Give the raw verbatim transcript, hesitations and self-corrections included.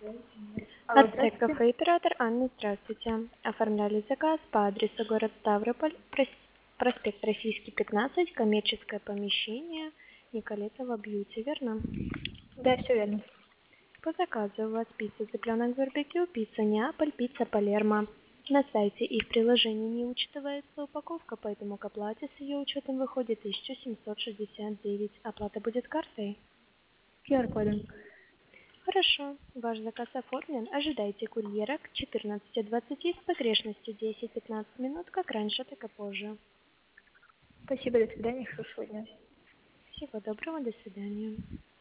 Алло, Ацтек здравствуйте. кафе оператор Анна, здравствуйте. Оформляли заказ по адресу город Ставрополь, прос- проспект Российский, пятнадцать, коммерческое помещение Николетова Бьюти, верно? Да, все верно. По заказу у вас пицца цыпленок барбекю, пицца Неаполь, пицца Палермо. На сайте и в приложении не учитывается упаковка, поэтому к оплате с ее учетом выходит тысяча семьсот шестьдесят девять. Оплата будет картой? ку ар-кодом. Хорошо, ваш заказ оформлен. Ожидайте курьера к четырнадцати двадцати с погрешностью десять-пятнадцать минут, как раньше, так и позже. Спасибо, до свидания, хорошего дня. Всего доброго, до свидания.